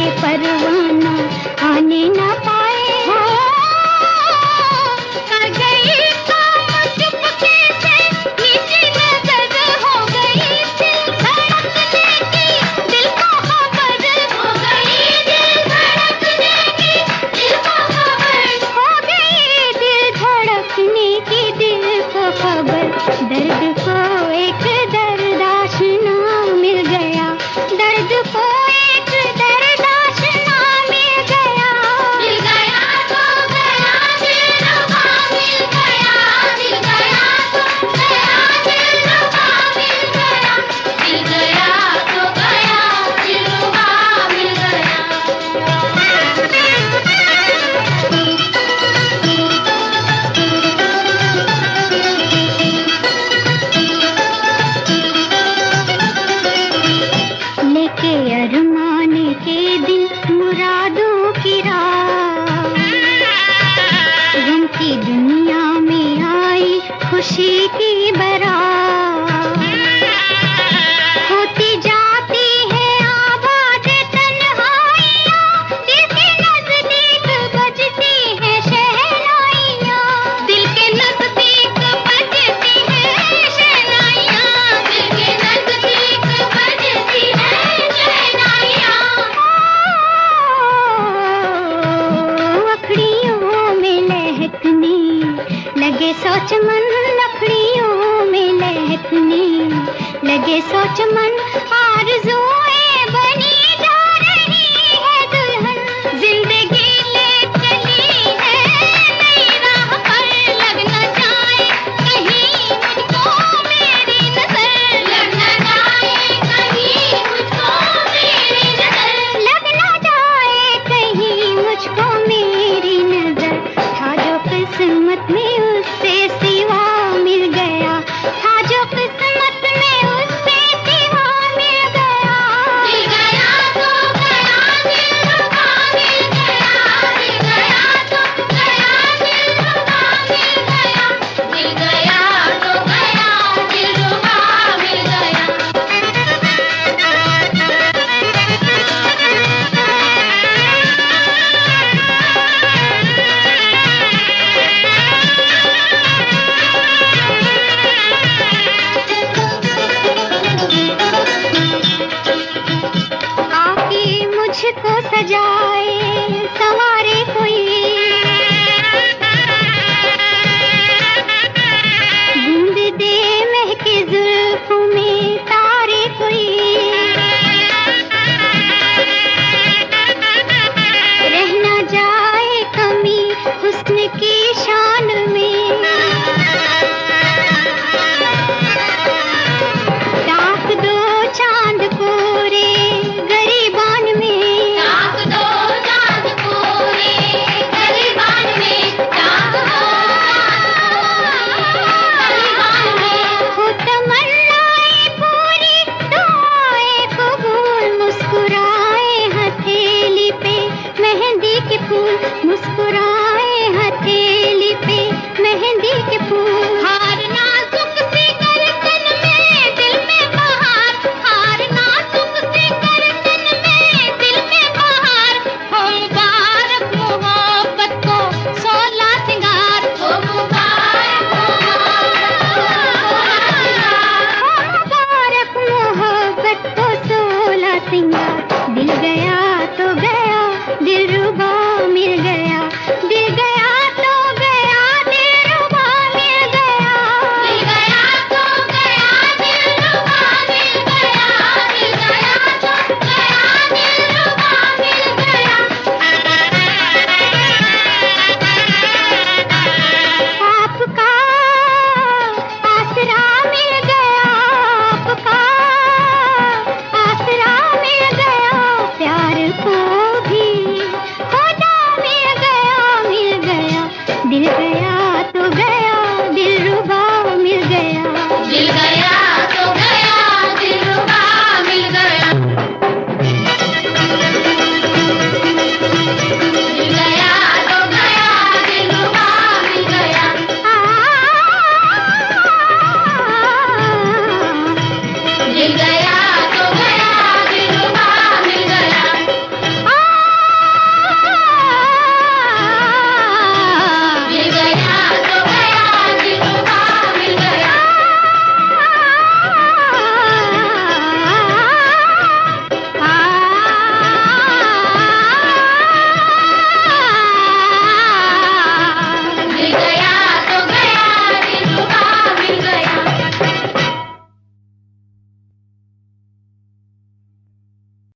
परवाना आने न पाए। कर गई काम चुपके से, नीची नजर हो गई दिल धड़कने की, दिल को खबर हो गई, दिल धड़कने की, दिल को खबर हो गई, दिल धड़कने की, दिल को खबर। दर्द को एक दर्द आशना मिल गया, दर्द को एक दर्द आशना मिल गया, मिल गया तो गया दिलरुबा, मिल गया, मिल गया तो गया दिलरुबा, मिल गया, मिल गया तो गया दिलरुबा, मिल गया। लेके अरमान के दिल मुरादों की राह, गम की दुनिया में आई खुशी की बारात। होती जाती है आबाद तन्हाइयाँ, दिल के नजदीक बजती है शहनाइयाँ, दिल के नजदीक बजती है शहनाइयाँ, दिल के नजदीक बजती है शहनाइयाँ। अखड़ियों में लहकने लगे सोच मन, अखड़ियों में लहकने लगे सोच मन, आरज़ुएं बनी जा रही है दुल्हन, जिंदगी ले चली है नई राह पर, लग न जाए कहीं मुझको मेरी नजर, लग न जाए कहीं मुझको मेरी नजर, लग न जाए कहीं मुझको मेरी नजर। था जो किस्मत में उससे सिवा मिल गया, था जो किस्मत में उससे सिवा मिल गया, मिल गया तो गया दिलरुबा, मिल गया, मिल गया तो गया दिलरुबा, मिल गया, मिल गया तो गया दिलरुबा, मिल गया। आके मुझको सजा